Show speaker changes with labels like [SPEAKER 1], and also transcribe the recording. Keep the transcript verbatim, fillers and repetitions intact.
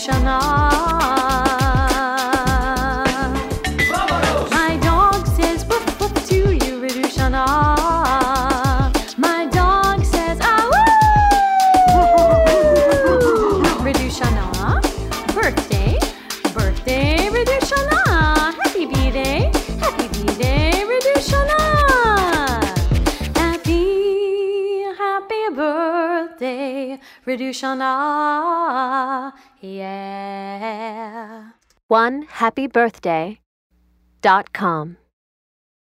[SPEAKER 1] Redushana. My dog says woof woof to you, Redushana. My dog says ah woo. Redushana. Birthday, birthday, Redushana. Happy B-Day, happy B-Day, Redushana. Happy, happy birthday, Redushana. Yeah.
[SPEAKER 2] one happy birthday dot com